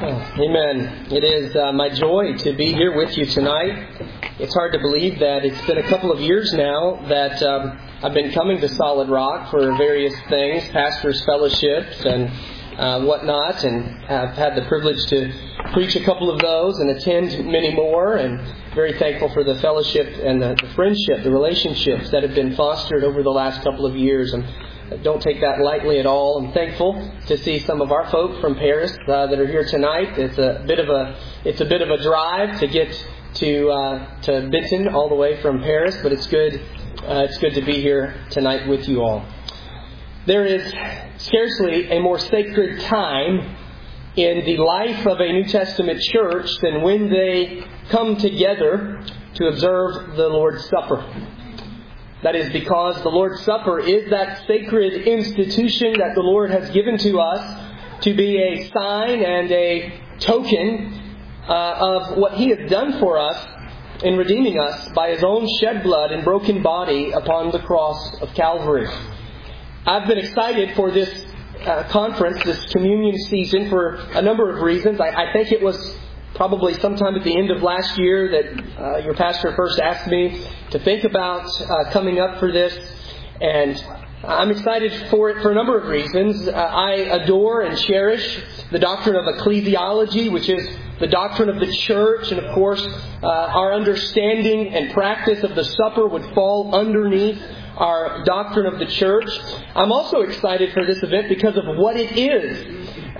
Amen. It is my joy to be here with you tonight. It's hard to believe that it's been a couple of years now that I've been coming to Solid Rock for various things, pastors' fellowships and whatnot, and have had the privilege to preach a couple of those and attend many more, and very thankful for the fellowship and the friendship, the relationships that have been fostered over the last couple of years. And don't take that lightly at all. I'm thankful to see some of our folk from Paris that are here tonight. It's a bit of a drive to get to Benton all the way from Paris, but it's good. It's good to be here tonight with you all. There is scarcely a more sacred time in the life of a New Testament church than when they come together to observe the Lord's Supper. That is because the Lord's Supper is that sacred institution that the Lord has given to us to be a sign and a token of what He has done for us in redeeming us by His own shed blood and broken body upon the cross of Calvary. I've been excited for this conference, this communion season, for a number of reasons. I think it was probably sometime at the end of last year that your pastor first asked me to think about coming up for this. And I'm excited for it for a number of reasons. I adore and cherish the doctrine of ecclesiology, which is the doctrine of the church. And of course, our understanding and practice of the supper would fall underneath our doctrine of the church. I'm also excited for this event because of what it is.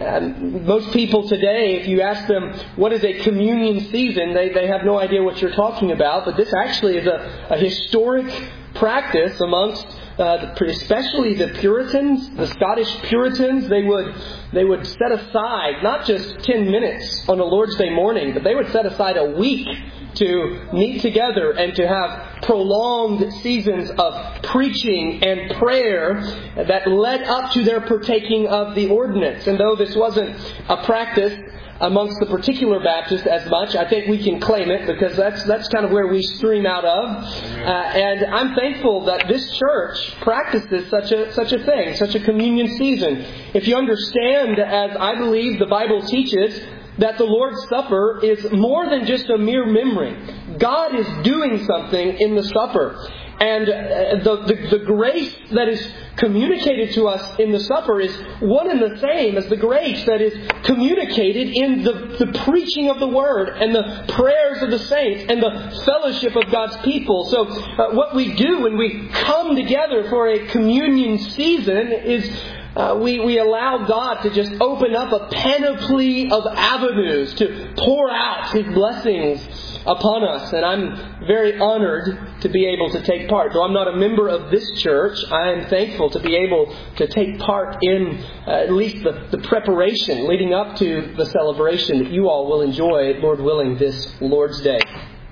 Most people today, if you ask them what is a communion season, they have no idea what you're talking about. But this actually is a historic practice amongst especially the Puritans, the Scottish Puritans. They would set aside not just 10 minutes on a Lord's Day morning, but they would set aside a week to meet together and to have prolonged seasons of preaching and prayer that led up to their partaking of the ordinance. And though this wasn't a practice amongst the particular Baptists as much, I think we can claim it because that's kind of where we stream out of. And I'm thankful that this church practices such a thing, such a communion season. If you understand, as I believe the Bible teaches, that the Lord's Supper is more than just a mere memory. God is doing something in the supper. And the grace that is communicated to us in the supper is one and the same as the grace that is communicated in the preaching of the Word and the prayers of the saints and the fellowship of God's people. So what we do when we come together for a communion season is we allow God to just open up a panoply of avenues to pour out His blessings upon us. And I'm very honored to be able to take part. Though I'm not a member of this church, I am thankful to be able to take part in at least the preparation leading up to the celebration that you all will enjoy, Lord willing, this Lord's Day.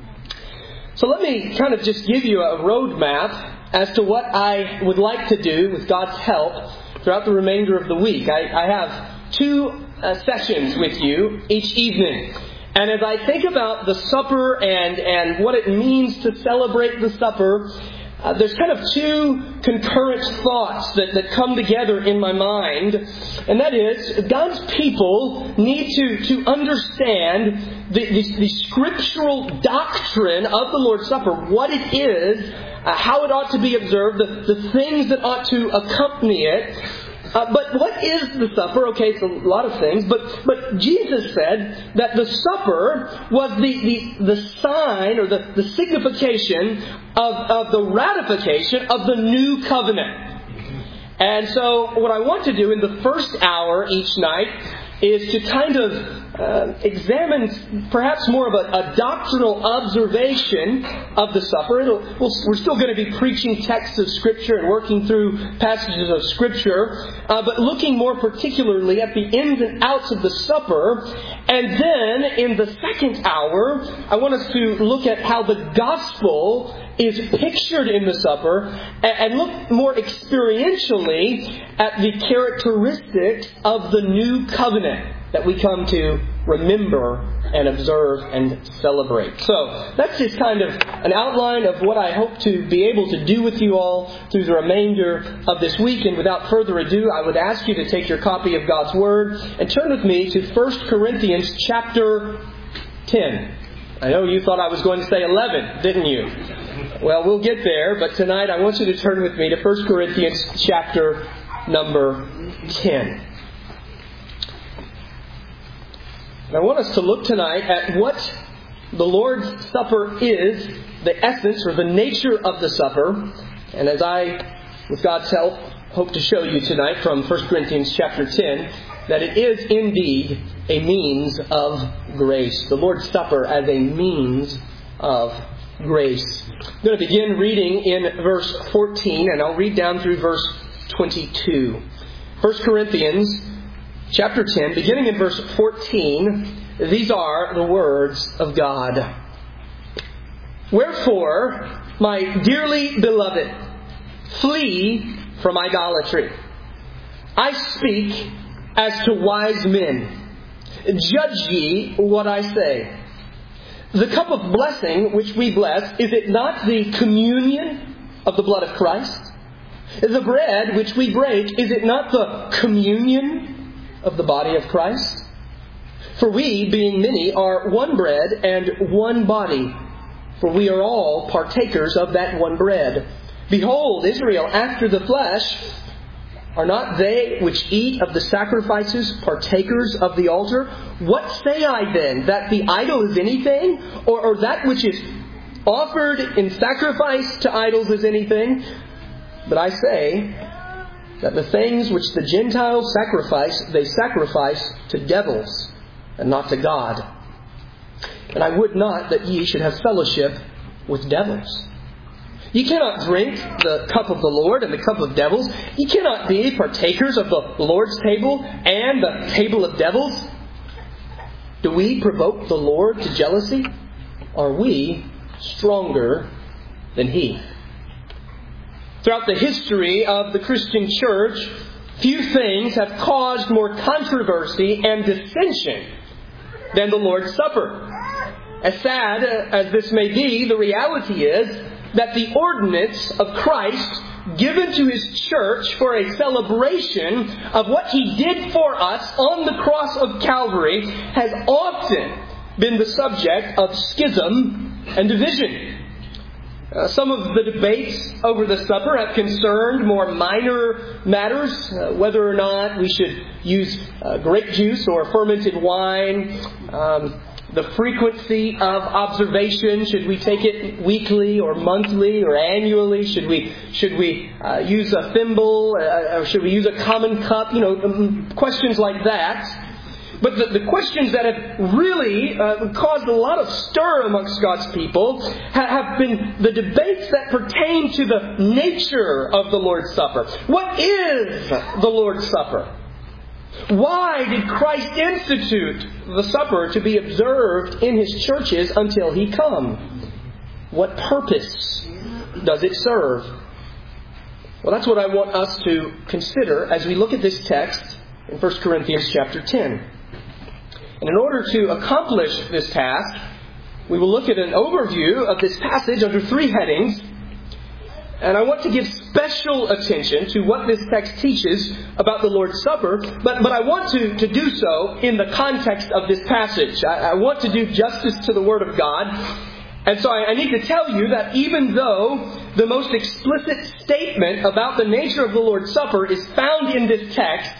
So let me kind of just give you a roadmap as to what I would like to do with God's help throughout the remainder of the week. I have two sessions with you each evening. And as I think about the supper and what it means to celebrate the supper, there's kind of two concurrent thoughts that come together in my mind. And that is, God's people need to understand the scriptural doctrine of the Lord's Supper, what it is, how it ought to be observed, the things that ought to accompany it. But what is the supper? Okay, it's a lot of things. But Jesus said that the supper was the sign or the signification of the ratification of the new covenant. And so what I want to do in the first hour each night is to kind of examine perhaps more of a doctrinal observation of the supper. We're still going to be preaching texts of Scripture and working through passages of Scripture, but looking more particularly at the ins and outs of the supper. And then in the second hour, I want us to look at how the gospel is pictured in the supper and look more experientially at the characteristics of the new covenant. that we come to remember and observe and celebrate. So that's just kind of an outline of what I hope to be able to do with you all through the remainder of this week. And without further ado, I would ask you to take your copy of God's Word and turn with me to 1 Corinthians chapter 10. I know you thought I was going to say 11, didn't you? Well, we'll get there, but tonight I want you to turn with me to 1 Corinthians chapter number 10. And I want us to look tonight at what the Lord's Supper is, the essence or the nature of the supper. And as I, with God's help, hope to show you tonight from 1 Corinthians chapter 10, that it is indeed a means of grace. The Lord's Supper as a means of grace. I'm going to begin reading in verse 14, and I'll read down through verse 22. 1 Corinthians chapter 10, beginning in verse 14, these are the words of God. Wherefore, my dearly beloved, flee from idolatry. I speak as to wise men. Judge ye what I say. The cup of blessing which we bless, is it not the communion of the blood of Christ? The bread which we break, is it not the communion of the body of Christ? For we, being many, are one bread and one body, for we are all partakers of that one bread. Behold, Israel, after the flesh, are not they which eat of the sacrifices partakers of the altar? What say I then? That the idol is anything? Or that which is offered in sacrifice to idols is anything? But I say that the things which the Gentiles sacrifice, they sacrifice to devils, and not to God. And I would not that ye should have fellowship with devils. Ye cannot drink the cup of the Lord and the cup of devils. Ye cannot be partakers of the Lord's table and the table of devils. Do we provoke the Lord to jealousy? Are we stronger than He? Throughout the history of the Christian church, few things have caused more controversy and dissension than the Lord's Supper. As sad as this may be, the reality is that the ordinance of Christ given to His church for a celebration of what He did for us on the cross of Calvary has often been the subject of schism and division. Some of the debates over the supper have concerned more minor matters, whether or not we should use grape juice or fermented wine, the frequency of observation. Should we take it weekly or monthly or annually? Should we use a thimble or should we use a common cup? Questions like that. But the questions that have really caused a lot of stir amongst God's people have been the debates that pertain to the nature of the Lord's Supper. What is the Lord's Supper? Why did Christ institute the supper to be observed in His churches until He come? What purpose does it serve? Well, that's what I want us to consider as we look at this text in 1 Corinthians chapter 10. And in order to accomplish this task, we will look at an overview of this passage under three headings. And I want to give special attention to what this text teaches about the Lord's Supper, but I want to do so in the context of this passage. I want to do justice to the Word of God. And so I need to tell you that even though the most explicit statement about the nature of the Lord's Supper is found in this text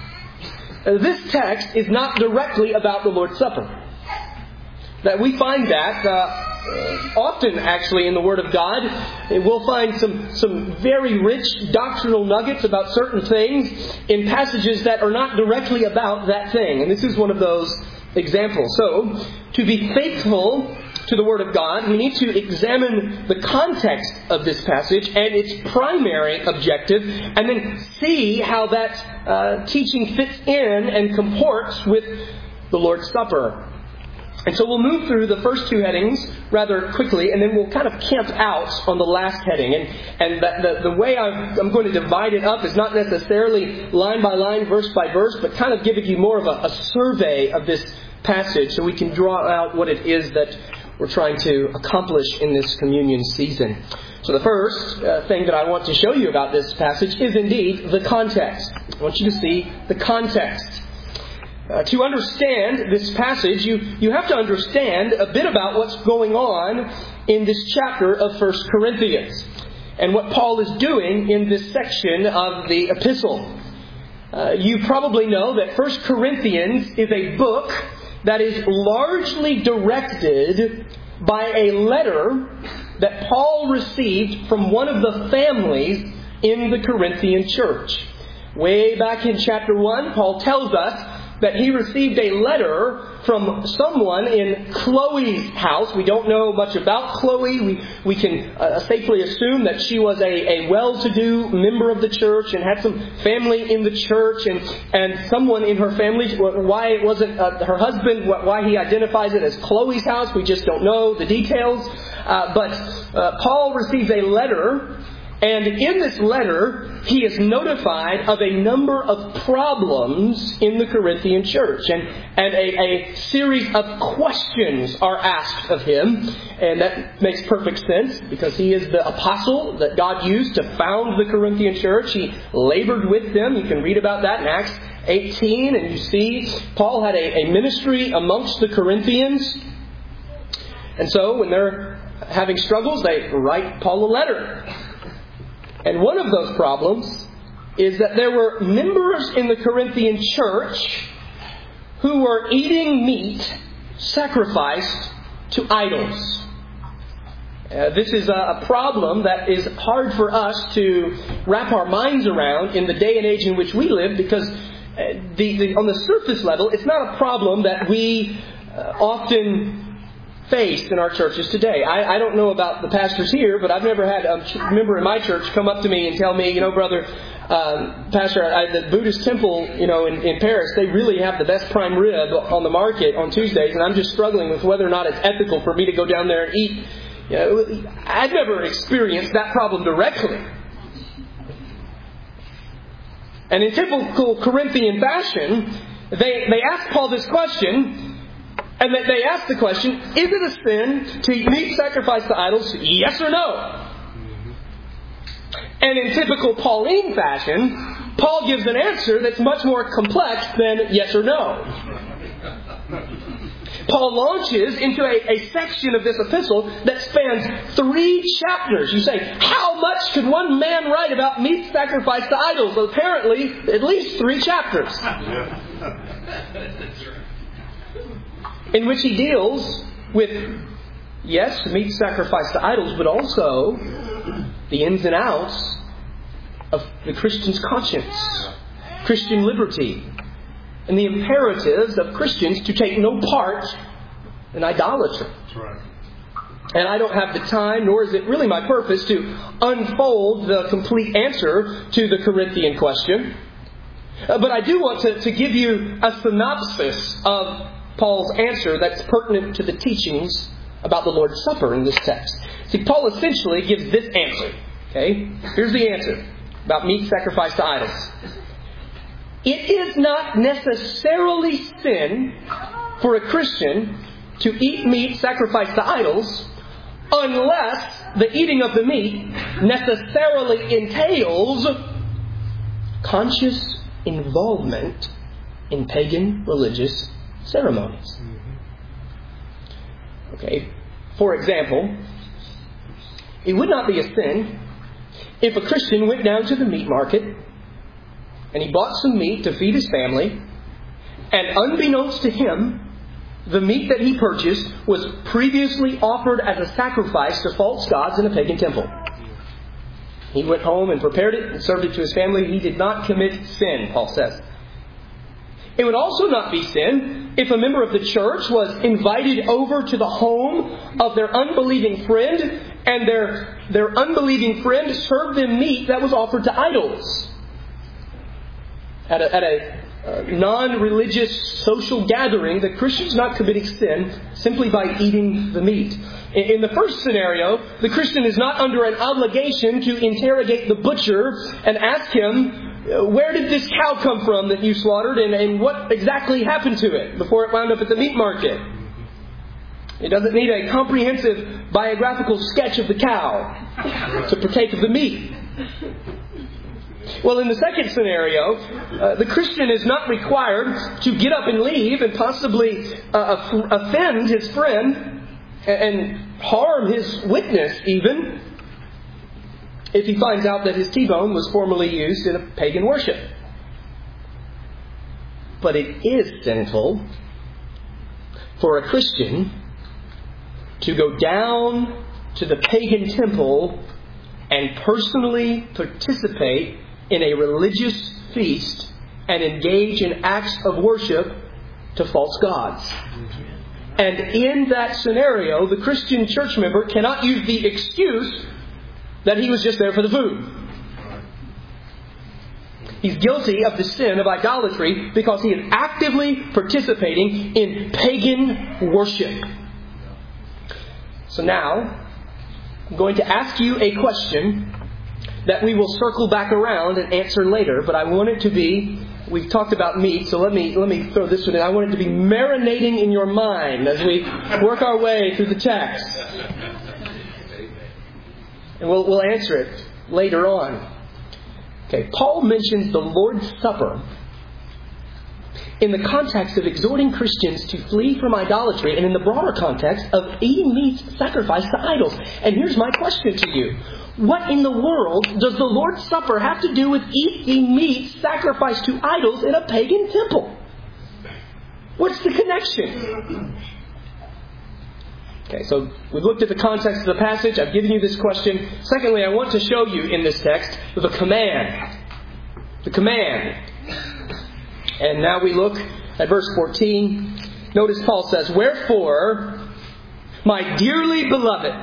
is not directly about the Lord's Supper. That we find that often actually in the Word of God. We'll find some very rich doctrinal nuggets about certain things in passages that are not directly about that thing. And this is one of those examples. So, to be faithful to the Word of God, we need to examine the context of this passage and its primary objective, and then see how that teaching fits in and comports with the Lord's Supper. And so we'll move through the first two headings rather quickly, and then we'll kind of camp out on the last heading. And the way I'm going to divide it up is not necessarily line by line, verse by verse, but kind of giving you more of a survey of this passage so we can draw out what it is that we're trying to accomplish in this communion season. So the first thing that I want to show you about this passage is indeed the context. I want you to see the context. To understand this passage, you have to understand a bit about what's going on in this chapter of 1 Corinthians and what Paul is doing in this section of the epistle. You probably know that 1 Corinthians is a book that is largely directed by a letter that Paul received from one of the families in the Corinthian church. Way back in chapter 1, Paul tells us that he received a letter from someone in Chloe's house. We don't know much about Chloe. We can safely assume that she was a well-to-do member of the church and had some family in the church, and someone in her family, why it wasn't her husband, why he identifies it as Chloe's house, we just don't know the details. But Paul receives a letter, and in this letter, he is notified of a number of problems in the Corinthian church. And a series of questions are asked of him. And that makes perfect sense because he is the apostle that God used to found the Corinthian church. He labored with them. You can read about that in Acts 18. And you see Paul had a ministry amongst the Corinthians. And so when they're having struggles, they write Paul a letter. And one of those problems is that there were members in the Corinthian church who were eating meat sacrificed to idols. This is a problem that is hard for us to wrap our minds around in the day and age in which we live, because on the surface level, it's not a problem that we often face in our churches today. I don't know about the pastors here, but I've never had a member in my church come up to me and tell me, brother, Pastor, the Buddhist temple, in Paris, they really have the best prime rib on the market on Tuesdays, and I'm just struggling with whether or not it's ethical for me to go down there and eat. I've never experienced that problem directly. And in typical Corinthian fashion, they asked Paul this question. And they ask the question, is it a sin to eat meat sacrificed to idols? Yes or no? And in typical Pauline fashion, Paul gives an answer that's much more complex than yes or no. Paul launches into a section of this epistle that spans 3 chapters. You say, how much could one man write about meat sacrificed to idols? Well, apparently, at least 3 chapters. In which he deals with, yes, meat sacrificed to idols, but also the ins and outs of the Christian's conscience, Christian liberty, and the imperatives of Christians to take no part in idolatry. That's right. And I don't have the time, nor is it really my purpose, to unfold the complete answer to the Corinthian question. But I do want to give you a synopsis of Paul's answer that's pertinent to the teachings about the Lord's Supper in this text. See, Paul essentially gives this answer. Okay? Here's the answer about meat sacrificed to idols. It is not necessarily sin for a Christian to eat meat sacrificed to idols unless the eating of the meat necessarily entails conscious involvement in pagan religious ceremonies. Okay. For example, it would not be a sin if a Christian went down to the meat market and he bought some meat to feed his family, and unbeknownst to him, the meat that he purchased was previously offered as a sacrifice to false gods in a pagan temple. He went home and prepared it and served it to his family. He did not commit sin, Paul says. It would also not be sin if a member of the church was invited over to the home of their unbelieving friend, and their unbelieving friend served them meat that was offered to idols at a non-religious social gathering, the Christian's not committing sin simply by eating the meat. In the first scenario, the Christian is not under an obligation to interrogate the butcher and ask him, where did this cow come from that you slaughtered and what exactly happened to it before it wound up at the meat market? It doesn't need a comprehensive biographical sketch of the cow to partake of the meat. Well, in the second scenario, the Christian is not required to get up and leave and possibly offend his friend and harm his witness even if he finds out that his T-bone was formerly used in a pagan worship. But it is sinful for a Christian to go down to the pagan temple and personally participate in a religious feast and engage in acts of worship to false gods. And in that scenario, the Christian church member cannot use the excuse that he was just there for the food. He's guilty of the sin of idolatry because he is actively participating in pagan worship. So now, I'm going to ask you a question that we will circle back around and answer later, but I want it to be, we've talked about meat, so let me throw this one in. I want it to be marinating in your mind as we work our way through the text. And we'll answer it later on. Okay, Paul mentions the Lord's Supper in the context of exhorting Christians to flee from idolatry and in the broader context of eating meats sacrificed to idols. And here's my question to you. What in the world does the Lord's Supper have to do with eating meat sacrificed to idols in a pagan temple? What's the connection? Okay, so we've looked at the context of the passage. I've given you this question. Secondly, I want to show you in this text the command. The command. And now we look at verse 14. Notice Paul says, "Wherefore, my dearly beloved,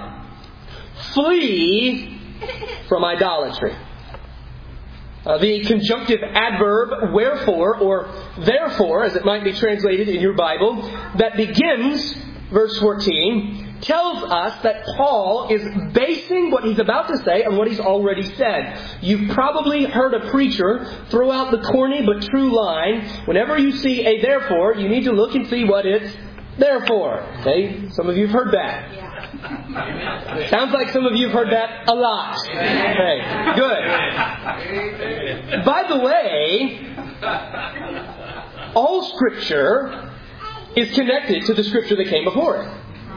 flee from idolatry." The conjunctive adverb wherefore, or therefore, as it might be translated in your Bible, that begins verse 14, tells us that Paul is basing what he's about to say on what he's already said. You've probably heard a preacher throw out the corny but true line, whenever you see a therefore, you need to look and see what it's there for. Okay? Some of you have heard that. It sounds like some of you have heard that a lot. Okay, good. By the way, all Scripture is connected to the Scripture that came before it.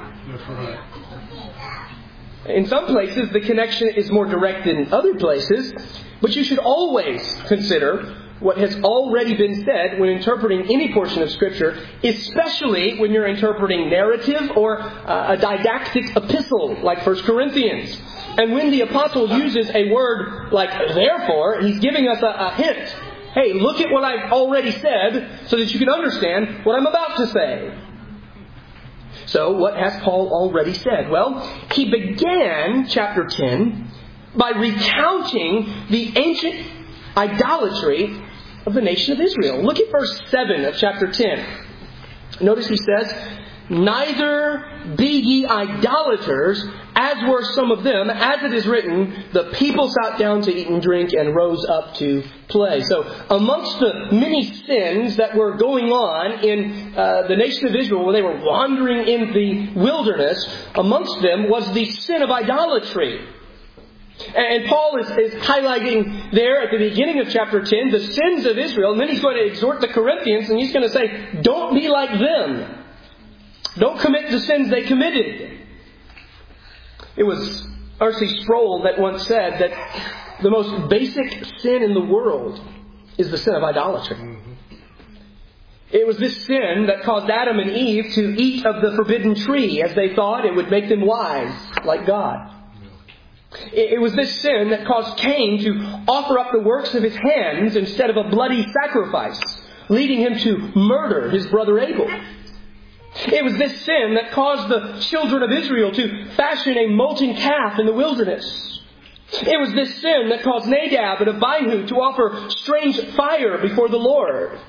In some places, the connection is more direct than in other places, but you should always consider what has already been said when interpreting any portion of Scripture, especially when you're interpreting narrative or a didactic epistle like 1 Corinthians. And when the apostle uses a word like therefore, he's giving us a hint. Hey, look at what I've already said so that you can understand what I'm about to say. So, what has Paul already said? Well, he began chapter 10 by recounting the ancient idolatry of the nation of Israel. Look at verse 7 of chapter 10. Notice he says, "Neither be ye idolaters, as were some of them. As it is written, the people sat down to eat and drink and rose up to play." So amongst the many sins that were going on in the nation of Israel when they were wandering in the wilderness, amongst them was the sin of idolatry. And Paul is highlighting there at the beginning of chapter 10 the sins of Israel. And then he's going to exhort the Corinthians and he's going to say, don't be like them. Don't commit the sins they committed. It was R.C. Sproul that once said that the most basic sin in the world is the sin of idolatry. It was this sin that caused Adam and Eve to eat of the forbidden tree as they thought it would make them wise like God. It was this sin that caused Cain to offer up the works of his hands instead of a bloody sacrifice, leading him to murder his brother Abel. It was this sin that caused the children of Israel to fashion a molten calf in the wilderness. It was this sin that caused Nadab and Abihu to offer strange fire before the Lord.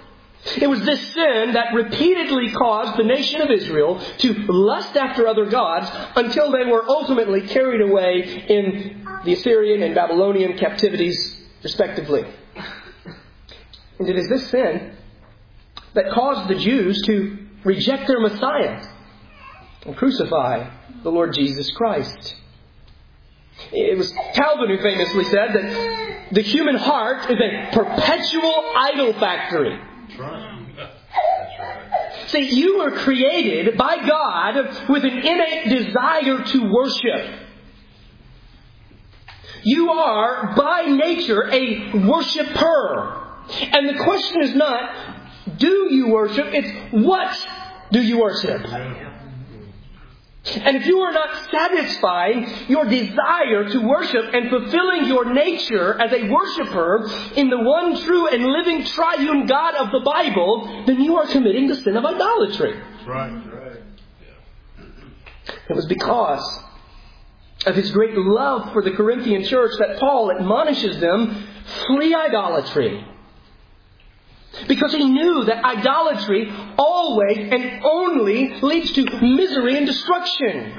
It was this sin that repeatedly caused the nation of Israel to lust after other gods until they were ultimately carried away in the Assyrian and Babylonian captivities, respectively. And it is this sin that caused the Jews to reject their Messiah and crucify the Lord Jesus Christ. It was Calvin who famously said that the human heart is a perpetual idol factory. That's right. See, you were created by God with an innate desire to worship. You are, by nature, a worshiper. And the question is not, do you worship? It's, what do you worship? And if you are not satisfying your desire to worship and fulfilling your nature as a worshiper in the one true and living triune God of the Bible, then you are committing the sin of idolatry. Right. It was because of his great love for the Corinthian church that Paul admonishes them, flee idolatry. Because he knew that idolatry always and only leads to misery and destruction.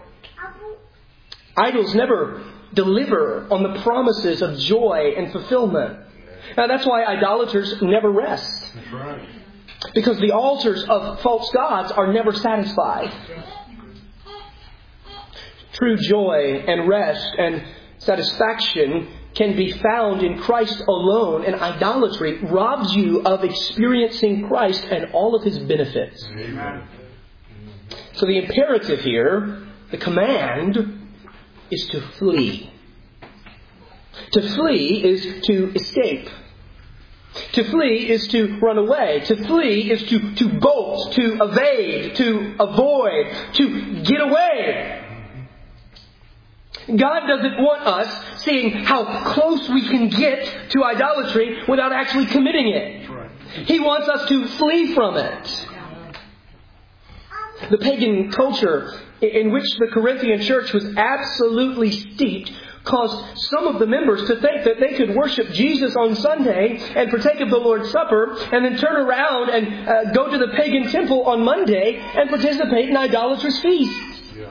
Idols never deliver on the promises of joy and fulfillment. Now that's why idolaters never rest. That's right. Because the altars of false gods are never satisfied. True joy and rest and satisfaction can be found in Christ alone, and idolatry robs you of experiencing Christ and all of His benefits. Amen. So the imperative here, the command, is to flee. To flee is to escape. To flee is to run away. To flee is to bolt, to evade, to avoid, to get away. God doesn't want us seeing how close we can get to idolatry without actually committing it. He wants us to flee from it. The pagan culture in which the Corinthian church was absolutely steeped caused some of the members to think that they could worship Jesus on Sunday and partake of the Lord's Supper and then turn around and go to the pagan temple on Monday and participate in idolatrous feasts.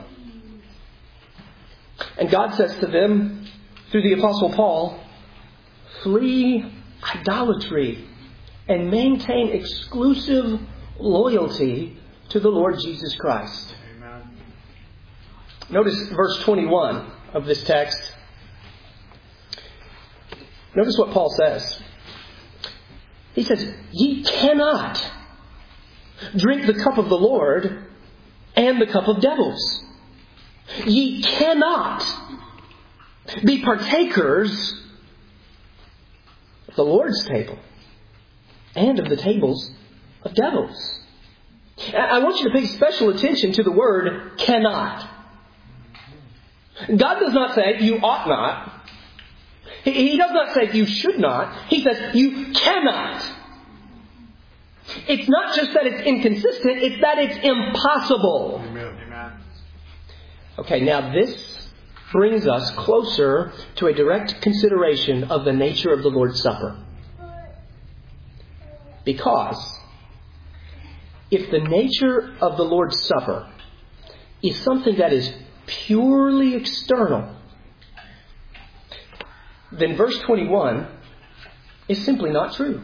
And God says to them, through the Apostle Paul, flee idolatry and maintain exclusive loyalty to the Lord Jesus Christ. Amen. Notice verse 21 of this text. Notice what Paul says. He says, ye cannot drink the cup of the Lord and the cup of devils. Ye cannot be partakers of the Lord's table and of the tables of devils. I want you to pay special attention to the word cannot. God does not say you ought not. He does not say you should not. He says you cannot. It's not just that it's inconsistent, it's that it's impossible. Amen. Okay, now this brings us closer to a direct consideration of the nature of the Lord's Supper. Because if the nature of the Lord's Supper is something that is purely external, then verse 21 is simply not true.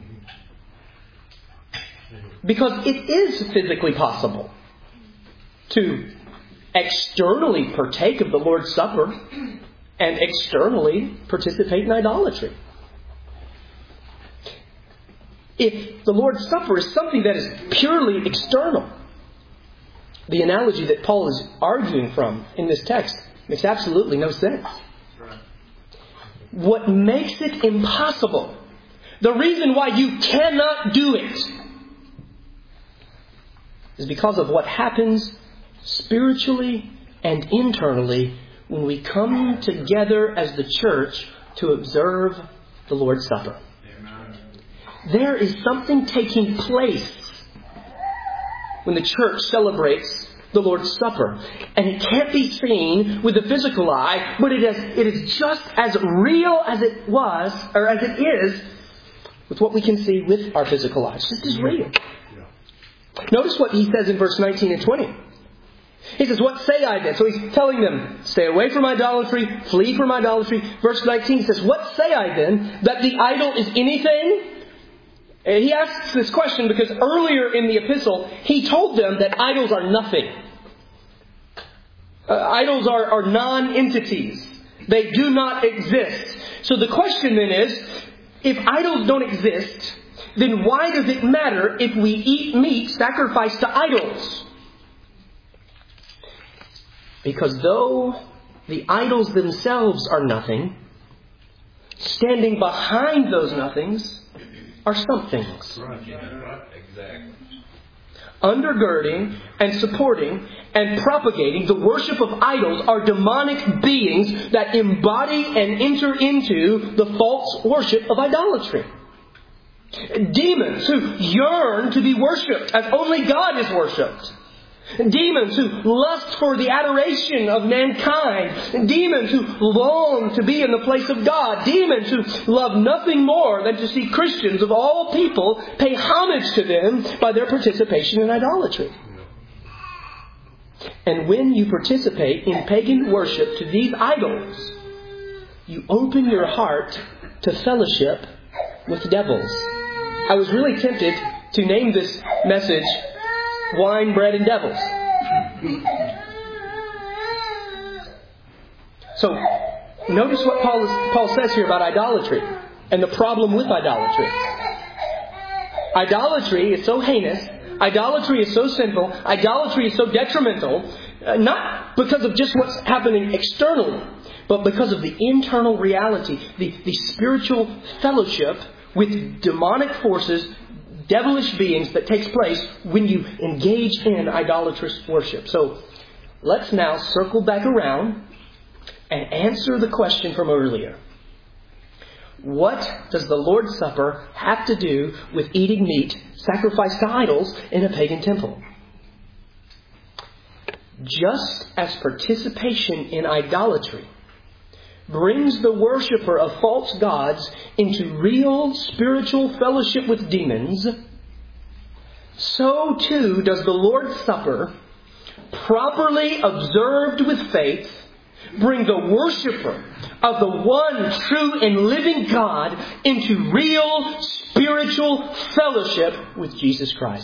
Because it is physically possible to externally partake of the Lord's Supper and externally participate in idolatry. If the Lord's Supper is something that is purely external, the analogy that Paul is arguing from in this text makes absolutely no sense. What makes it impossible, the reason why you cannot do it, is because of what happens spiritually and internally when we come together as the church to observe the Lord's Supper. Amen. There is something taking place when the church celebrates the Lord's Supper. And it can't be seen with the physical eye, but it is just as real as it was, or as it is, with what we can see with our physical eyes. This is real. Notice what he says in verse 19 and 20. He says, what say I then? So he's telling them, stay away from idolatry, flee from idolatry. Verse 19 says, what say I then? That the idol is anything? And he asks this question because earlier in the epistle, he told them that idols are nothing. Idols are non-entities. They do not exist. So the question then is, if idols don't exist, then why does it matter if we eat meat sacrificed to idols? Because though the idols themselves are nothing, standing behind those nothings are somethings. Exactly. Undergirding and supporting and propagating the worship of idols are demonic beings that embody and enter into the false worship of idolatry. Demons who yearn to be worshipped as only God is worshipped. Demons who lust for the adoration of mankind. Demons who long to be in the place of God. Demons who love nothing more than to see Christians of all people pay homage to them by their participation in idolatry. And when you participate in pagan worship to these idols, you open your heart to fellowship with devils. I was really tempted to name this message Wine, Bread, and Devils. So, notice what Paul says here about idolatry and the problem with idolatry. Idolatry is so heinous. Idolatry is so sinful. Idolatry is so detrimental. Not because of just what's happening externally, but because of the internal reality, the spiritual fellowship with demonic forces, devilish beings that takes place when you engage in idolatrous worship. So let's now circle back around and answer the question from earlier. What does the Lord's Supper have to do with eating meat sacrificed to idols in a pagan temple? Just as participation in idolatry brings the worshiper of false gods into real spiritual fellowship with demons, so too does the Lord's Supper, properly observed with faith, bring the worshiper of the one true and living God into real spiritual fellowship with Jesus Christ.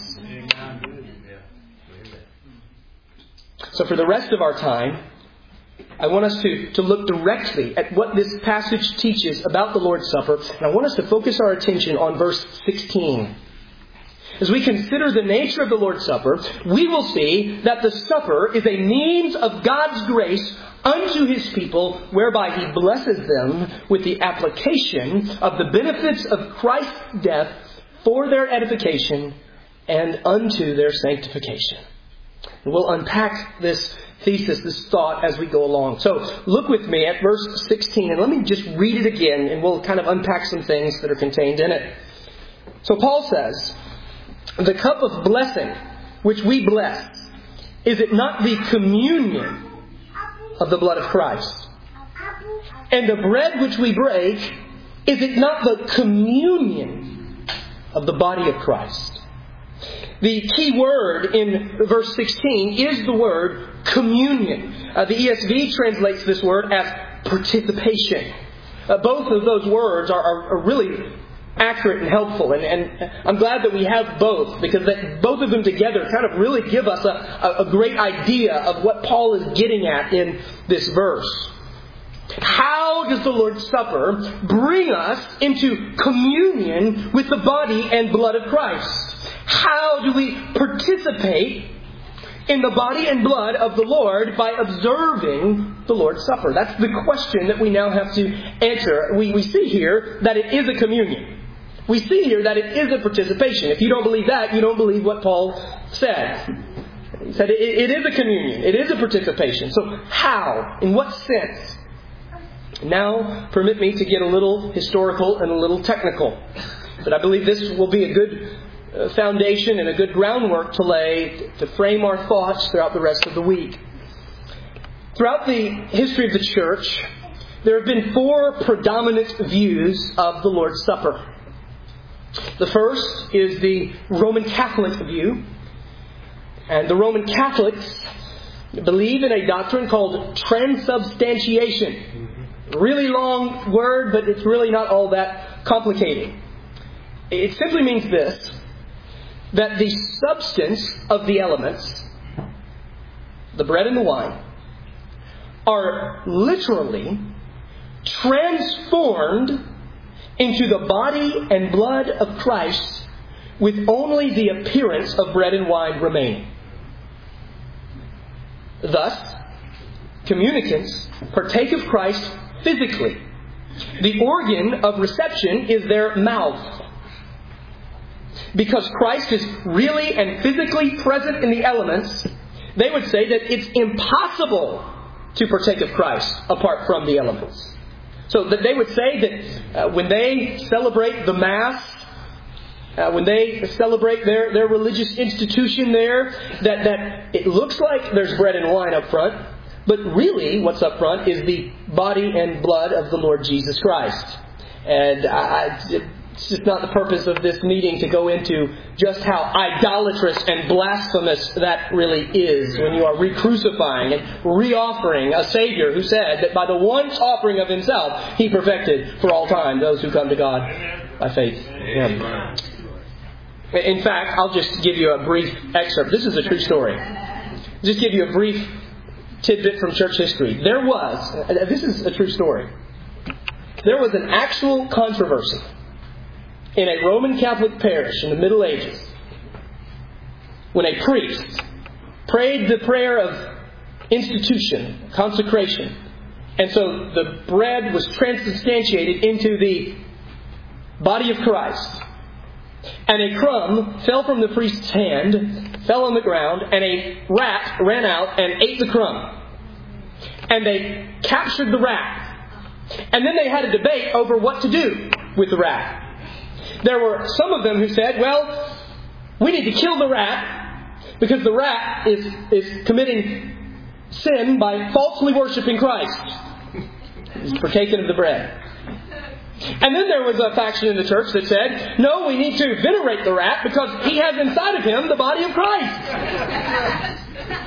So for the rest of our time, I want us to look directly at what this passage teaches about the Lord's Supper. And I want us to focus our attention on verse 16. As we consider the nature of the Lord's Supper, we will see that the supper is a means of God's grace unto His people, whereby He blesses them with the application of the benefits of Christ's death for their edification and unto their sanctification. And we'll unpack this thesis, this thought, as we go along. So look with me at verse 16, and let me just read it again, and we'll kind of unpack some things that are contained in it. So Paul says, the cup of blessing which we bless, is it not the communion of the blood of Christ? And the bread which we break, is it not the communion of the body of Christ? The key word in verse 16 is the word communion. The ESV translates this word as participation. Both of those words are really accurate and helpful. And I'm glad that we have both, because both of them together kind of really give us a great idea of what Paul is getting at in this verse. How does the Lord's Supper bring us into communion with the body and blood of Christ? How do we participate in the body and blood of the Lord by observing the Lord's Supper? That's the question that we now have to answer. We see here that it is a communion. We see here that it is a participation. If you don't believe that, you don't believe what Paul said. He said it is a communion. It is a participation. So how? In what sense? Now, permit me to get a little historical and a little technical. But I believe this will be a good foundation and a good groundwork to lay to frame our thoughts throughout the rest of the week. Throughout the history of the church, there have been four predominant views of the Lord's Supper. The first is the Roman Catholic view. And the Roman Catholics believe in a doctrine called transubstantiation. Really long word, but it's really not all that complicated. It simply means this, that the substance of the elements, the bread and the wine, are literally transformed into the body and blood of Christ with only the appearance of bread and wine remaining. Thus, communicants partake of Christ physically. The organ of reception is their mouth. Because Christ is really and physically present in the elements, they would say that it's impossible to partake of Christ apart from the elements. So that they would say that when they celebrate the Mass, when they celebrate their religious institution there, that it looks like there's bread and wine up front, but really what's up front is the body and blood of the Lord Jesus Christ. And it's just not the purpose of this meeting to go into just how idolatrous and blasphemous that really is when you are re-crucifying and re-offering a Savior who said that by the once offering of Himself, He perfected for all time those who come to God by faith in Him. In fact, I'll just give you a brief excerpt. This is a true story. Just give you a brief tidbit from church history. This is a true story. There was an actual controversy in a Roman Catholic parish in the Middle Ages when a priest prayed the prayer of institution, consecration. And so the bread was transubstantiated into the body of Christ. And a crumb fell from the priest's hand, fell on the ground, and a rat ran out and ate the crumb. And they captured the rat. And then they had a debate over what to do with the rat. There were some of them who said, well, we need to kill the rat because the rat is committing sin by falsely worshiping Christ. He's partaken of the bread. And then there was a faction in the church that said, no, we need to venerate the rat because he has inside of him the body of Christ.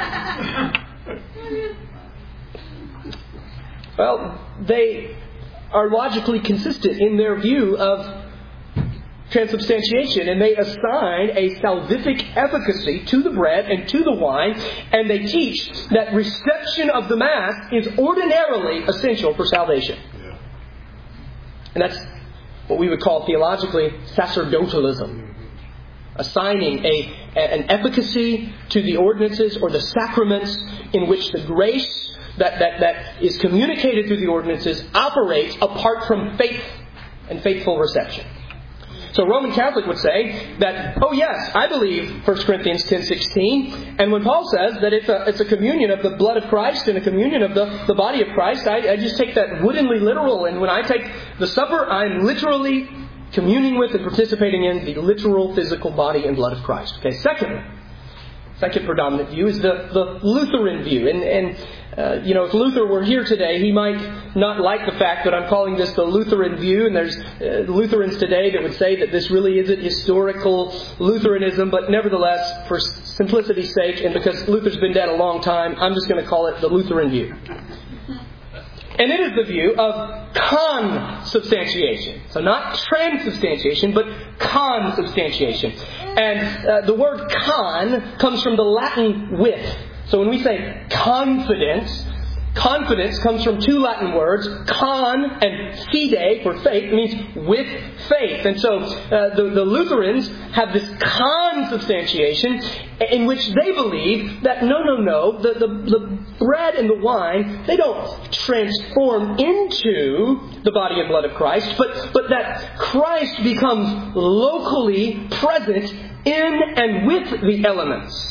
Well, they are logically consistent in their view of transubstantiation, and they assign a salvific efficacy to the bread and to the wine, and they teach that reception of the Mass is ordinarily essential for salvation. And that's what we would call theologically sacerdotalism. Assigning an efficacy to the ordinances or the sacraments in which the grace that is communicated through the ordinances operates apart from faith and faithful reception. So Roman Catholic would say that, oh yes, I believe 1 Corinthians 10:16, and when Paul says that it's a communion of the blood of Christ and a communion of the body of Christ, I just take that woodenly literal, and when I take the supper, I'm literally communing with and participating in the literal physical body and blood of Christ. Okay, second predominant view is the Lutheran view. And if Luther were here today, he might not like the fact that I'm calling this the Lutheran view. And there's Lutherans today that would say that this really isn't historical Lutheranism. But nevertheless, for simplicity's sake, and because Luther's been dead a long time, I'm just going to call it the Lutheran view. And it is the view of consubstantiation. So not transubstantiation, but consubstantiation. And the word con comes from the Latin with. So when we say confidence comes from two Latin words, con and fide for faith. It means with faith. And so the Lutherans have this consubstantiation in which they believe that no, the bread and the wine, they don't transform into the body and blood of Christ, but that Christ becomes locally present in and with the elements.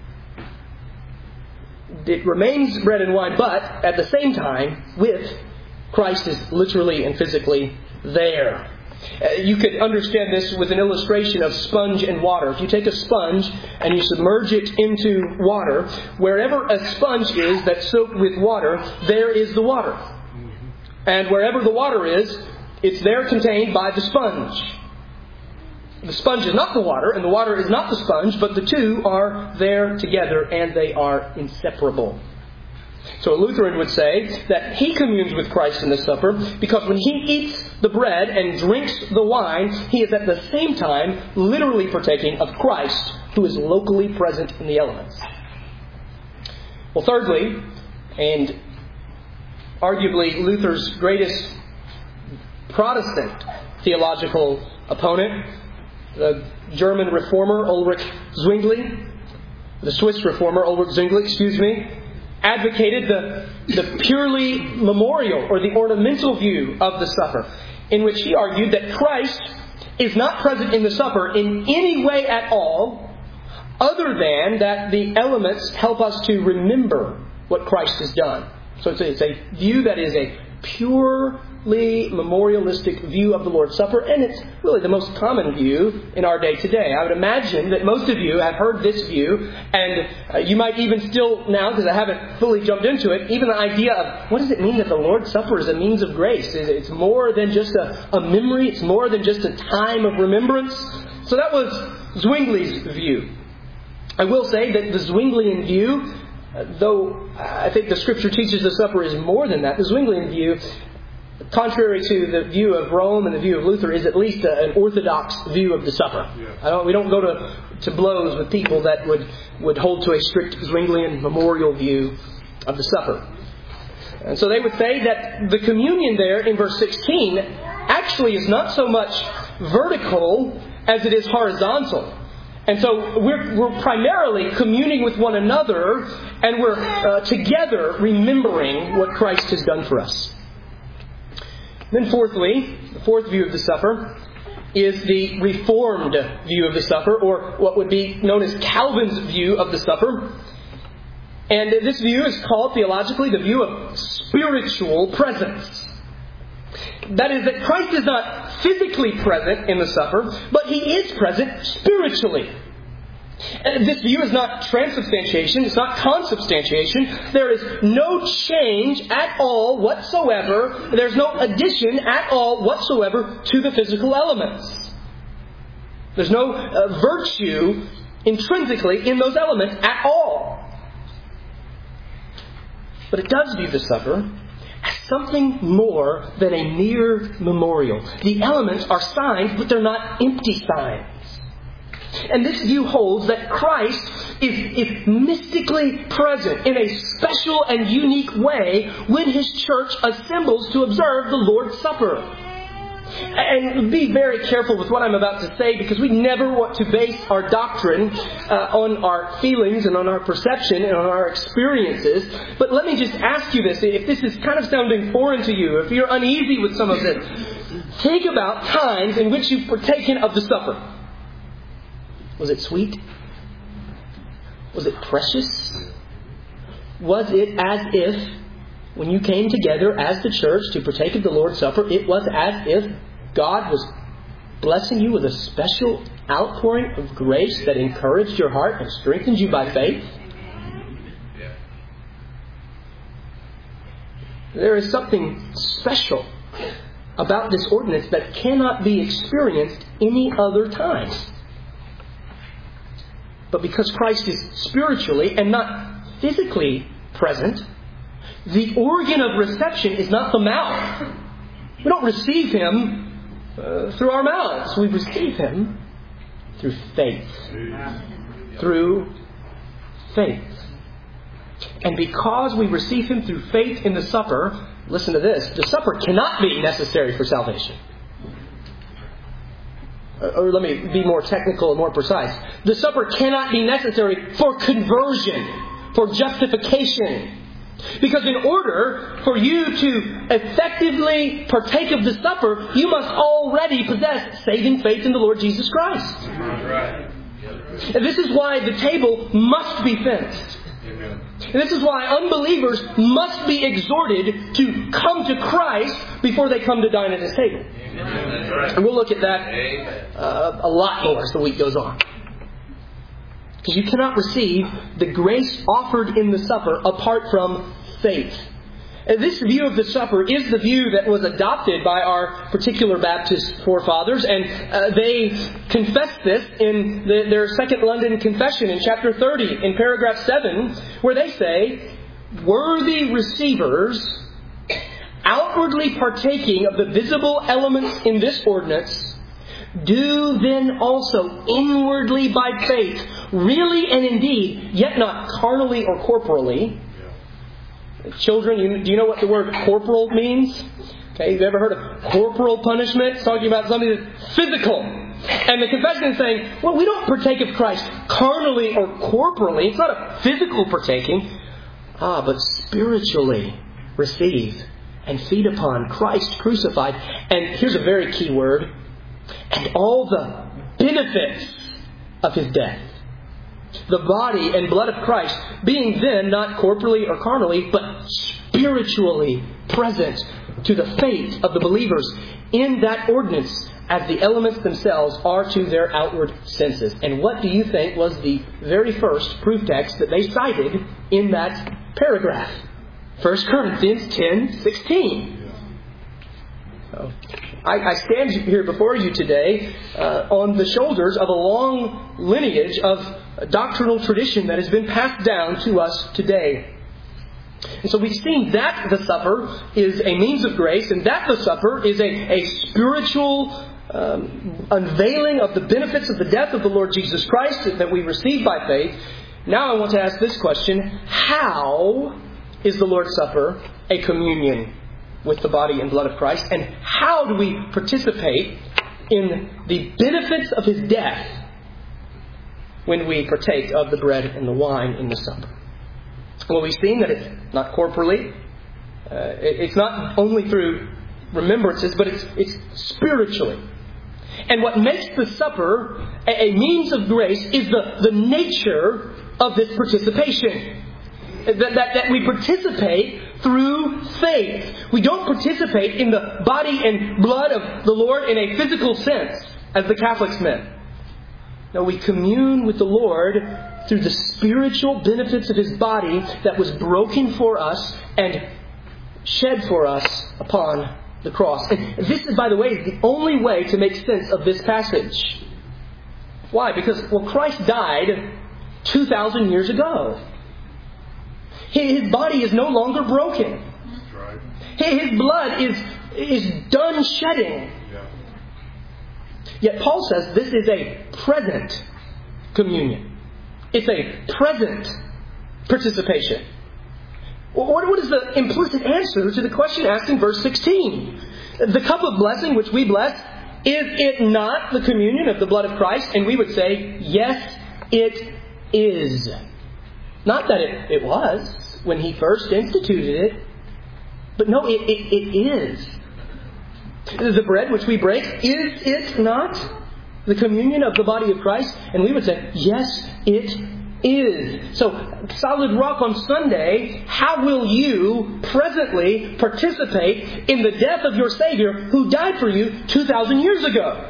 It remains bread and wine, but at the same time, Christ is literally and physically there. You could understand this with an illustration of sponge and water. If you take a sponge and you submerge it into water, wherever a sponge is that's soaked with water, there is the water. And wherever the water is, it's there contained by the sponge. The sponge is not the water, and the water is not the sponge, but the two are there together, and they are inseparable. So a Lutheran would say that he communes with Christ in the supper because when he eats the bread and drinks the wine, he is at the same time literally partaking of Christ, who is locally present in the elements. Well, thirdly, and arguably Luther's greatest Protestant theological opponent, the German reformer Ulrich Zwingli, the Swiss reformer Ulrich Zwingli, advocated the purely memorial or the ornamental view of the supper, in which he argued that Christ is not present in the supper in any way at all, other than that the elements help us to remember what Christ has done. So it's a view that is a purely memorialistic view of the Lord's Supper, and it's really the most common view in our day today. I would imagine that most of you have heard this view, and you might even still now, because I haven't fully jumped into it, even the idea of what does it mean that the Lord's Supper is a means of grace? It's more than just a memory, it's more than just a time of remembrance. So that was Zwingli's view. I will say that the Zwinglian view, though I think the Scripture teaches the supper is more than that, the Zwinglian view, contrary to the view of Rome and the view of Luther, is at least an orthodox view of the supper. We don't go to blows with people that would hold to a strict Zwinglian memorial view of the supper. And so they would say that the communion there in verse 16 actually is not so much vertical as it is horizontal. And so we're primarily communing with one another, and we're together remembering what Christ has done for us. Then fourthly, the fourth view of the supper is the Reformed view of the supper, or what would be known as Calvin's view of the supper. And this view is called theologically the view of spiritual presence. That is, that Christ is not physically present in the supper, but He is present spiritually. And this view is not transubstantiation, it's not consubstantiation. There is no change at all whatsoever. There's no addition at all whatsoever to the physical elements. There's no virtue intrinsically in those elements at all. But it does view the supper as something more than a mere memorial. The elements are signs, but they're not empty signs. And this view holds that Christ is mystically present in a special and unique way when His church assembles to observe the Lord's Supper. And be very careful with what I'm about to say, because we never want to base our doctrine on our feelings and on our perception and on our experiences. But let me just ask you this. If this is kind of sounding foreign to you, if you're uneasy with some of this, think about times in which you've partaken of the supper. Was it sweet? Was it precious? Was it as if, when you came together as the church to partake of the Lord's Supper, it was as if God was blessing you with a special outpouring of grace that encouraged your heart and strengthened you by faith? There is something special about this ordinance that cannot be experienced any other time. But because Christ is spiritually and not physically present, the organ of reception is not the mouth. We don't receive Him through our mouths. We receive Him through faith. Through faith. And because we receive Him through faith in the supper, listen to this, the supper cannot be necessary for salvation. Or let me be more technical and more precise. The supper cannot be necessary for conversion, for justification. Because in order for you to effectively partake of the supper, you must already possess saving faith in the Lord Jesus Christ. And this is why the table must be fenced. And this is why unbelievers must be exhorted to come to Christ before they come to dine at His table. And we'll look at that a lot more as the week goes on. Because you cannot receive the grace offered in the supper apart from faith. This view of the supper is the view that was adopted by our particular Baptist forefathers, and they confess this in their Second London Confession in chapter 30, in paragraph 7, where they say, "Worthy receivers, outwardly partaking of the visible elements in this ordinance, do then also inwardly by faith, really and indeed, yet not carnally or corporally." Children, do you know what the word corporal means? Okay, have you ever heard of corporal punishment? It's talking about something that's physical. And the confession is saying, well, we don't partake of Christ carnally or corporally. It's not a physical partaking. But spiritually receive and feed upon Christ crucified. And here's a very key word. And all the benefits of His death. The body and blood of Christ being then not corporally or carnally, but spiritually present to the faith of the believers in that ordinance as the elements themselves are to their outward senses. And what do you think was the very first proof text that they cited in that paragraph? 1 Corinthians 10:16. I stand here before you today on the shoulders of a long lineage of doctrinal tradition that has been passed down to us today. And so we've seen that the supper is a means of grace, and that the supper is a spiritual unveiling of the benefits of the death of the Lord Jesus Christ that we receive by faith. Now I want to ask this question: how is the Lord's Supper a communion with the body and blood of Christ? And how do we participate in the benefits of His death when we partake of the bread and the wine in the supper? Well, we've seen that it's not corporally. It's not only through remembrances, but it's spiritually. And what makes the supper a means of grace is the nature of this participation. That we participate through faith. We don't participate in the body and blood of the Lord in a physical sense, as the Catholics meant. No, we commune with the Lord through the spiritual benefits of His body that was broken for us and shed for us upon the cross. And this is, by the way, the only way to make sense of this passage. Why? Because, Christ died 2,000 years ago. His body is no longer broken. His blood is done shedding. Yet Paul says this is a present communion. It's a present participation. What is the implicit answer to the question asked in verse 16? The cup of blessing which we bless, is it not the communion of the blood of Christ? And we would say, yes, it is. Not that it was when He first instituted it, but no, it is. The bread which we break, is it not the communion of the body of Christ? And we would say, yes, it is. So, Solid Rock on Sunday, how will you presently participate in the death of your Savior who died for you 2,000 years ago?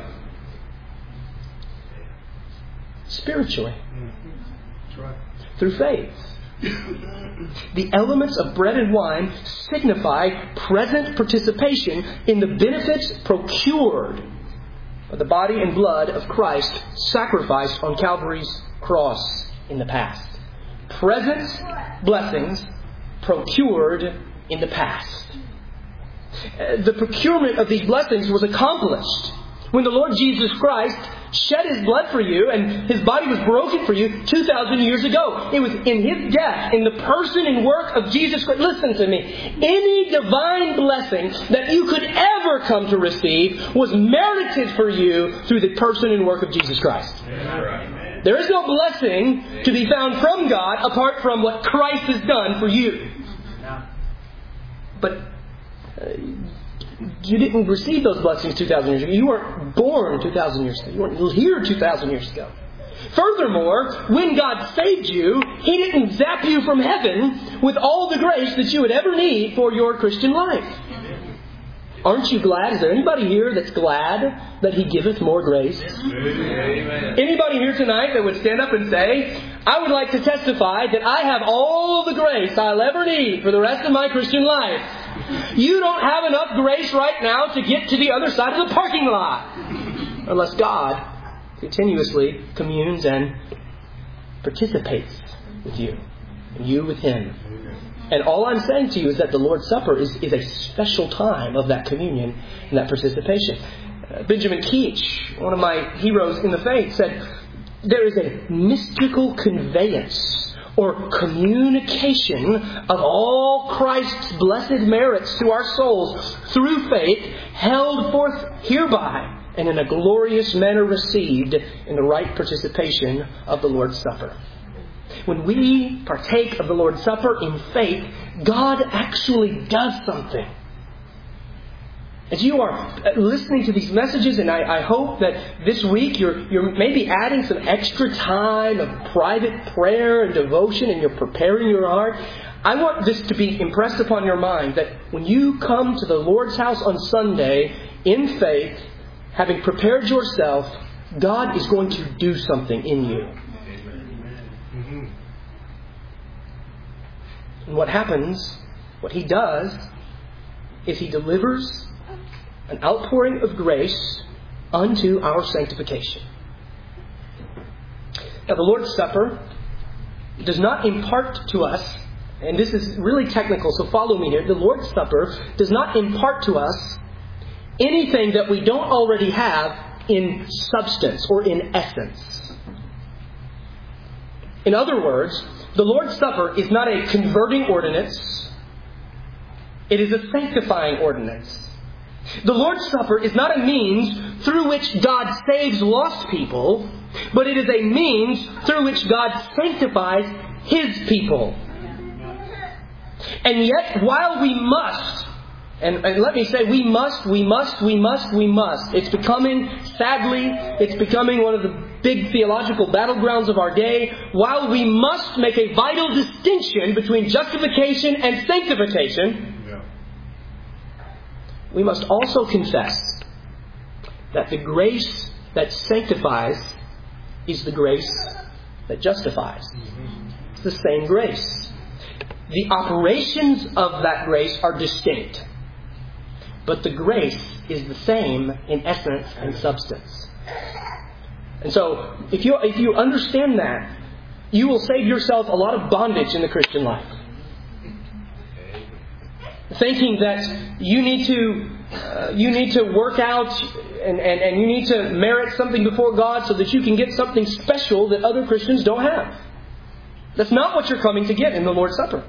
Spiritually. That's right. Through faith. The elements of bread and wine signify present participation in the benefits procured by the body and blood of Christ sacrificed on Calvary's cross in the past. Present blessings procured in the past. The procurement of these blessings was accomplished when the Lord Jesus Christ shed His blood for you and His body was broken for you 2,000 years ago. It was in His death, in the person and work of Jesus Christ. Listen to me. Any divine blessing that you could ever come to receive was merited for you through the person and work of Jesus Christ. Amen. There is no blessing to be found from God apart from what Christ has done for you. But you didn't receive those blessings 2,000 years ago. You weren't born 2,000 years ago. You weren't here 2,000 years ago. Furthermore, when God saved you, He didn't zap you from heaven with all the grace that you would ever need for your Christian life. Aren't you glad? Is there anybody here that's glad that He giveth more grace? Amen. Anybody here tonight that would stand up and say, I would like to testify that I have all the grace I'll ever need for the rest of my Christian life. You don't have enough grace right now to get to the other side of the parking lot. Unless God continuously communes and participates with you. And you with Him. And all I'm saying to you is that the Lord's Supper is a special time of that communion and that participation. Benjamin Keach, one of my heroes in the faith, said, there is a mystical conveyance or communication of all Christ's blessed merits to our souls through faith, held forth hereby and in a glorious manner received in the right participation of the Lord's Supper. When we partake of the Lord's Supper in faith, God actually does something. As you are listening to these messages, and I hope that this week you're maybe adding some extra time of private prayer and devotion, and you're preparing your heart, I want this to be impressed upon your mind that when you come to the Lord's house on Sunday in faith, having prepared yourself, God is going to do something in you. And what happens, what He does, is He delivers an outpouring of grace unto our sanctification. Now, the Lord's Supper does not impart to us, and this is really technical, so follow me here. The Lord's Supper does not impart to us anything that we don't already have in substance or in essence. In other words, the Lord's Supper is not a converting ordinance. It is a sanctifying ordinance. The Lord's Supper is not a means through which God saves lost people, but it is a means through which God sanctifies His people. And yet, while we must, and let me say, we must. It's becoming one of the big theological battlegrounds of our day. While we must make a vital distinction between justification and sanctification, we must also confess that the grace that sanctifies is the grace that justifies. It's the same grace. The operations of that grace are distinct, but the grace is the same in essence and substance. And so, if you understand that, you will save yourself a lot of bondage in the Christian life. Thinking that you need to work out and you need to merit something before God so that you can get something special that other Christians don't have. That's not what you're coming to get in the Lord's Supper.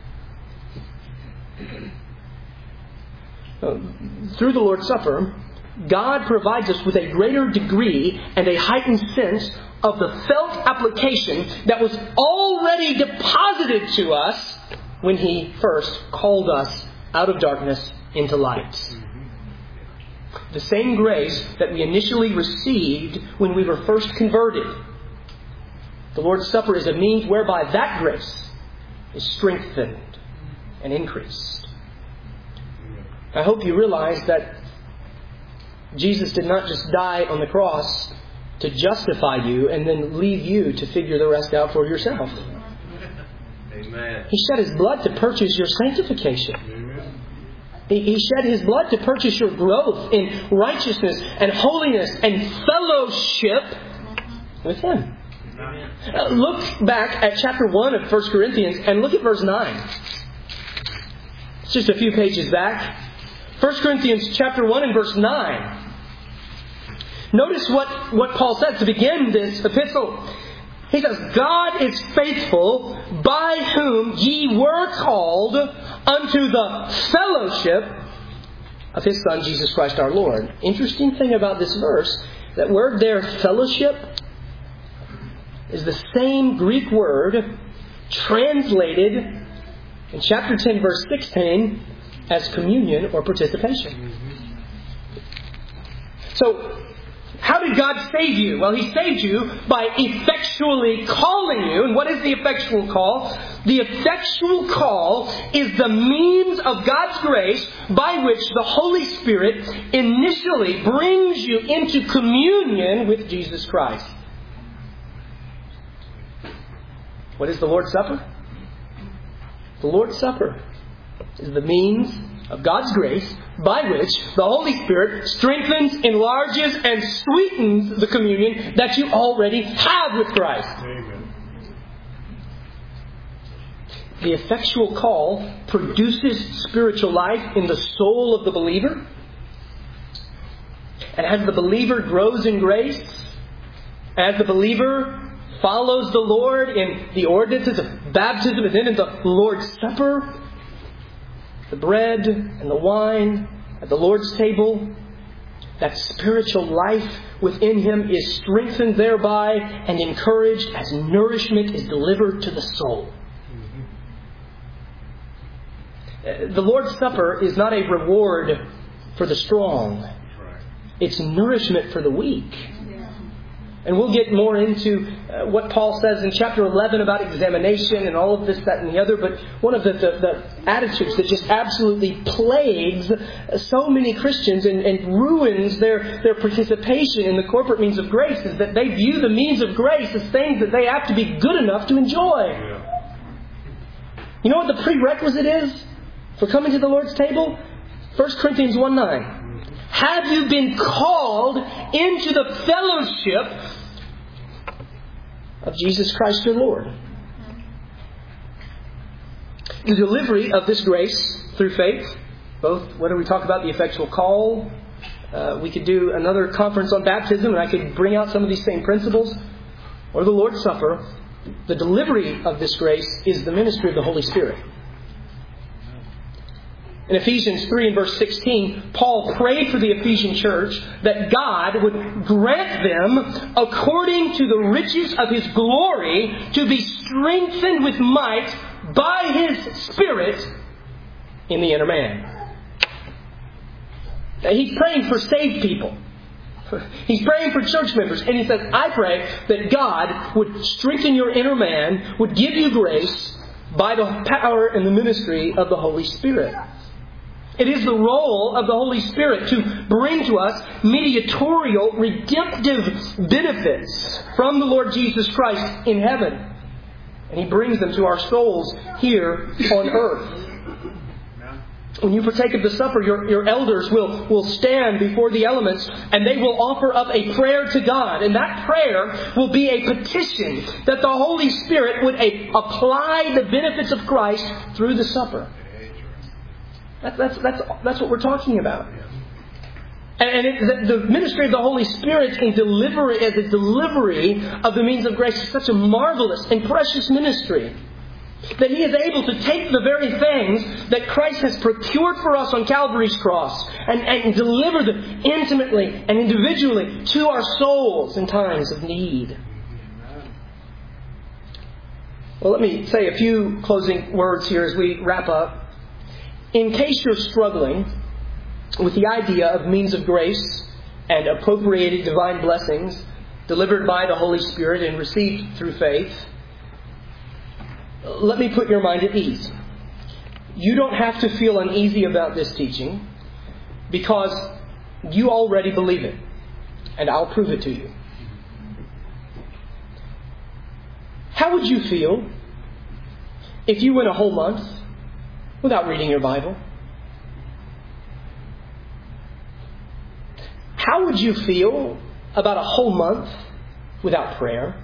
Through the Lord's Supper, God provides us with a greater degree and a heightened sense of the felt application that was already deposited to us when He first called us out of darkness into light. The same grace that we initially received when we were first converted. The Lord's Supper is a means whereby that grace is strengthened and increased. I hope you realize that Jesus did not just die on the cross to justify you and then leave you to figure the rest out for yourself. Amen. He shed His blood to purchase your sanctification. Amen. He shed His blood to purchase your growth in righteousness and holiness and fellowship with Him. Look back at chapter 1 of 1 Corinthians and look at verse 9. It's just a few pages back. 1 Corinthians chapter 1 and verse 9. Notice what Paul said to begin this epistle. He says, God is faithful, by whom ye were called unto the fellowship of His Son, Jesus Christ our Lord. Interesting thing about this verse, that word there, fellowship, is the same Greek word translated in chapter 10, verse 16, as communion or participation. So, how did God save you? Well, He saved you by effectually calling you. And what is the effectual call? The effectual call is the means of God's grace by which the Holy Spirit initially brings you into communion with Jesus Christ. What is the Lord's Supper? The Lord's Supper is the means of God's grace by which the Holy Spirit strengthens, enlarges, and sweetens the communion that you already have with Christ. Amen. The effectual call produces spiritual life in the soul of the believer. And as the believer grows in grace, as the believer follows the Lord in the ordinances of baptism and then in the Lord's Supper, the bread and the wine at the Lord's table, that spiritual life within him is strengthened thereby and encouraged as nourishment is delivered to the soul. The Lord's Supper is not a reward for the strong. It's nourishment for the weak. And we'll get more into what Paul says in chapter 11 about examination and all of this, that, and the other. But one of the attitudes that just absolutely plagues so many Christians and ruins their participation in the corporate means of grace is that they view the means of grace as things that they have to be good enough to enjoy. You know what the prerequisite is for coming to the Lord's table? 1 Corinthians 1:9. Have you been called into the fellowship of Jesus Christ your Lord? The delivery of this grace through faith, both whether we talk about the effectual call, we could do another conference on baptism and I could bring out some of these same principles, or the Lord's Supper, the delivery of this grace is the ministry of the Holy Spirit. In Ephesians 3 and verse 16, Paul prayed for the Ephesian church that God would grant them, according to the riches of His glory, to be strengthened with might by His Spirit in the inner man. He's praying for saved people. He's praying for church members. And he says, I pray that God would strengthen your inner man, would give you grace by the power and the ministry of the Holy Spirit. It is the role of the Holy Spirit to bring to us mediatorial, redemptive benefits from the Lord Jesus Christ in heaven. And He brings them to our souls here on earth. When you partake of the supper, your elders will stand before the elements and they will offer up a prayer to God. And that prayer will be a petition that the Holy Spirit would apply the benefits of Christ through the supper. That's what we're talking about. And the ministry of the Holy Spirit in delivery, as a delivery of the means of grace, is such a marvelous and precious ministry that He is able to take the very things that Christ has procured for us on Calvary's cross and deliver them intimately and individually to our souls in times of need. Well, let me say a few closing words here as we wrap up. In case you're struggling with the idea of means of grace and appropriated divine blessings delivered by the Holy Spirit and received through faith, let me put your mind at ease. You don't have to feel uneasy about this teaching because you already believe it, and I'll prove it to you. How would you feel if you went a whole month without reading your Bible? How would you feel about a whole month without prayer?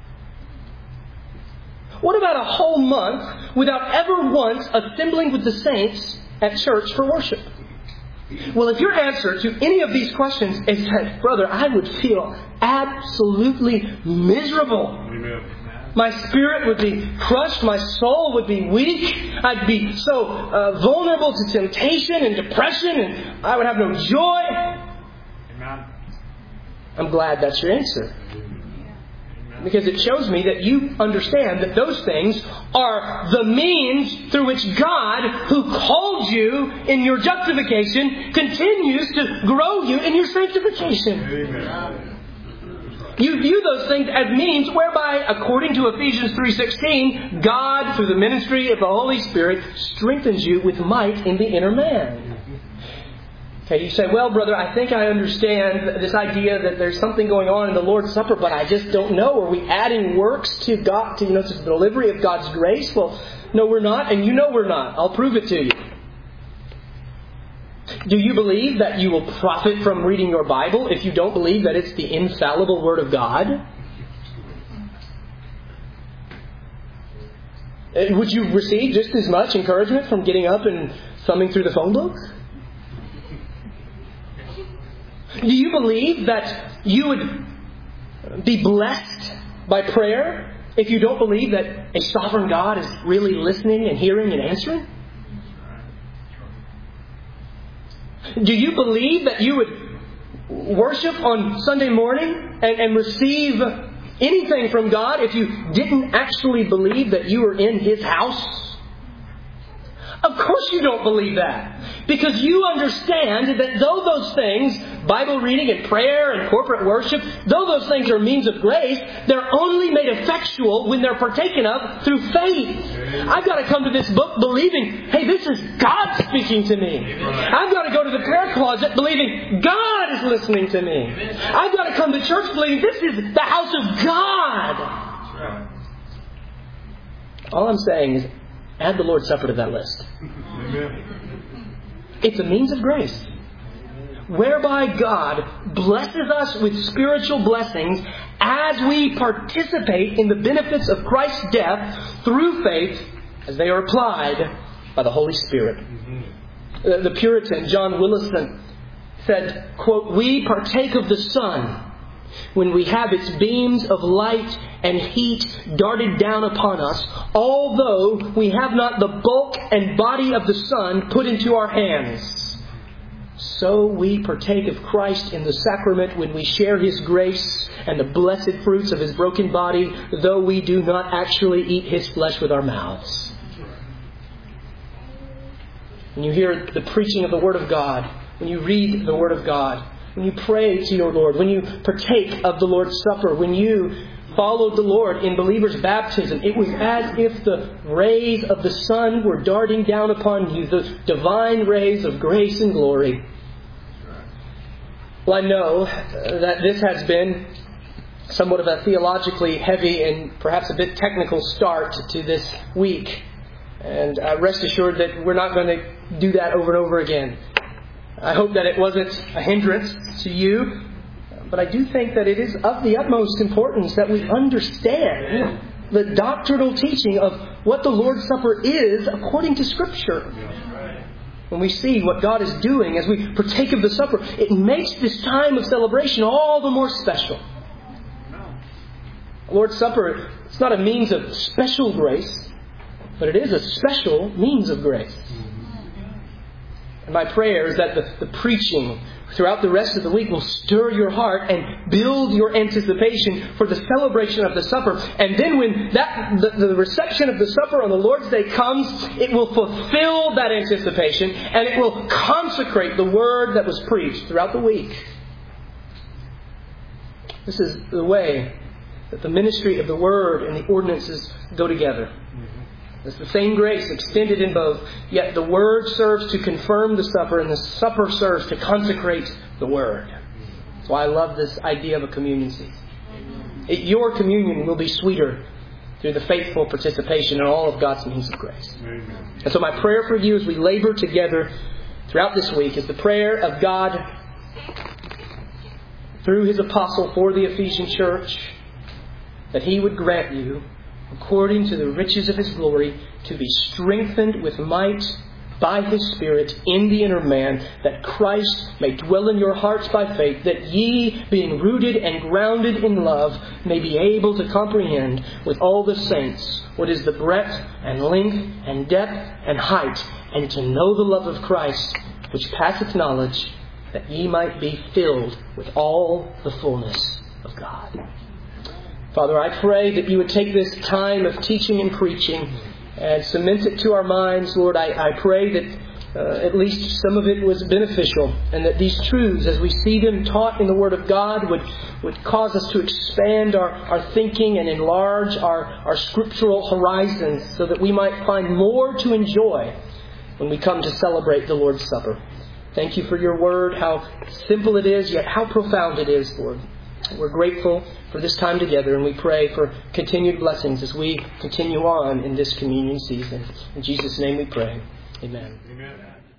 What about a whole month without ever once assembling with the saints at church for worship? Well, if your answer to any of these questions is that, brother, I would feel absolutely miserable. Amen. My spirit would be crushed. My soul would be weak. I'd be so vulnerable to temptation and depression, and I would have no joy. Amen. I'm glad that's your answer. Because it shows me that you understand that those things are the means through which God, who called you in your justification, continues to grow you in your sanctification. Amen. You view those things as means whereby, according to Ephesians 3:16, God, through the ministry of the Holy Spirit, strengthens you with might in the inner man. Okay, you say, well, brother, I think I understand this idea that there's something going on in the Lord's Supper, but I just don't know. Are we adding works to God, to the delivery of God's grace? Well, no, we're not, and you know we're not. I'll prove it to you. Do you believe that you will profit from reading your Bible if you don't believe that it's the infallible Word of God? Would you receive just as much encouragement from getting up and thumbing through the phone book? Do you believe that you would be blessed by prayer if you don't believe that a sovereign God is really listening and hearing and answering? Do you believe that you would worship on Sunday morning and receive anything from God if you didn't actually believe that you were in His house? Of course you don't believe that. Because you understand that though those things, Bible reading and prayer and corporate worship, though those things are means of grace, they're only made effectual when they're partaken of through faith. I've got to come to this book believing, hey, this is God speaking to me. I've got to go to the prayer closet believing God is listening to me. I've got to come to church believing this is the house of God. All I'm saying is, add the Lord's Supper to that list. It's a means of grace whereby God blesses us with spiritual blessings as we participate in the benefits of Christ's death through faith as they are applied by the Holy Spirit. The Puritan John Willison said, quote, "We partake of the sun when we have its beams of light and heat darted down upon us, although we have not the bulk and body of the sun put into our hands. So we partake of Christ in the sacrament when we share His grace and the blessed fruits of His broken body, though we do not actually eat His flesh with our mouths." When you hear the preaching of the Word of God, when you read the Word of God, when you pray to your Lord, when you partake of the Lord's Supper, when you followed the Lord in believers' baptism, it was as if the rays of the sun were darting down upon you, the divine rays of grace and glory. Well, I know that this has been somewhat of a theologically heavy and perhaps a bit technical start to this week. And rest assured that we're not going to do that over and over again. I hope that it wasn't a hindrance to you, but I do think that it is of the utmost importance that we understand the doctrinal teaching of what the Lord's Supper is according to Scripture. When we see what God is doing as we partake of the supper, it makes this time of celebration all the more special. The Lord's Supper, it's not a means of special grace, but it is a special means of grace. And my prayer is that the preaching throughout the rest of the week will stir your heart and build your anticipation for the celebration of the supper. And then when the reception of the supper on the Lord's Day comes, it will fulfill that anticipation and it will consecrate the word that was preached throughout the week. This is the way that the ministry of the word and the ordinances go together. It's the same grace extended in both, yet the Word serves to confirm the supper and the supper serves to consecrate the Word. That's why I love this idea of a communion season. Your communion will be sweeter through the faithful participation in all of God's means of grace. And so my prayer for you as we labor together throughout this week is the prayer of God through His apostle for the Ephesian church, that He would grant you, according to the riches of His glory, to be strengthened with might by His Spirit in the inner man, that Christ may dwell in your hearts by faith, that ye, being rooted and grounded in love, may be able to comprehend with all the saints what is the breadth and length and depth and height, and to know the love of Christ, which passeth knowledge, that ye might be filled with all the fullness of God. Father, I pray that You would take this time of teaching and preaching and cement it to our minds. Lord, I pray that at least some of it was beneficial, and that these truths, as we see them taught in the Word of God, would cause us to expand our thinking and enlarge our scriptural horizons, so that we might find more to enjoy when we come to celebrate the Lord's Supper. Thank you for your word, how simple it is, yet how profound it is, Lord. We're grateful for this time together, and we pray for continued blessings as we continue on in this communion season. In Jesus' name we pray. Amen. Amen.